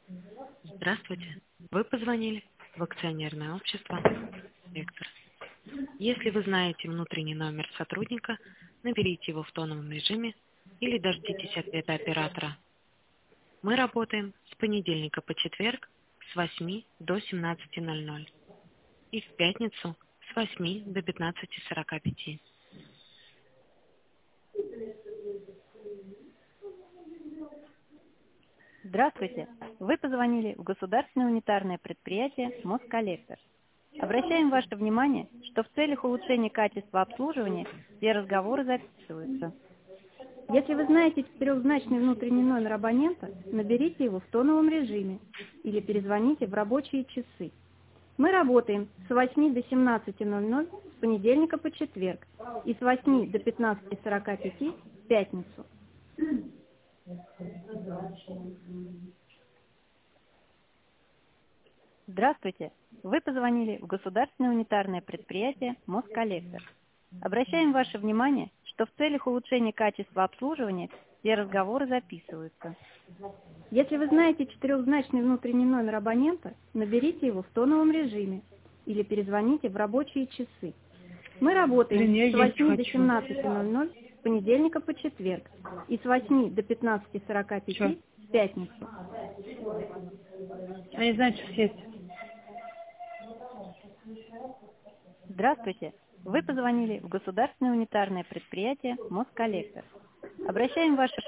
Здравствуйте. Вы позвонили в акционерное общество «Вектор». Если вы знаете внутренний номер сотрудника, наберите его в тоновом режиме или дождитесь ответа оператора. Мы работаем с понедельника по четверг с 8 до 17:00 и в пятницу с 8 до 15:45. Здравствуйте. Вы позвонили в государственное унитарное предприятие «Москоллектор». Обращаем ваше внимание, что в целях улучшения качества обслуживания все разговоры записываются. Если вы знаете четырехзначный внутренний номер абонента, наберите его в тоновом режиме или перезвоните в рабочие часы. Мы работаем с 8 до 17:00 с понедельника по четверг и с 8 до 15:45 в пятницу. Здравствуйте. Вы позвонили в государственное унитарное предприятие «Москоллектор». Обращаем ваше внимание, что в целях улучшения качества обслуживания все разговоры записываются. Если вы знаете четырехзначный внутренний номер абонента, наберите его в тоновом режиме или перезвоните в рабочие часы. Мы работаем с 8 до 17:00 с понедельника по четверг и с 8 до 15:45 в пятницу. Я не знаю, что есть. Здравствуйте. Вы позвонили в государственное унитарное предприятие «Москоллектор». Обращаем ваше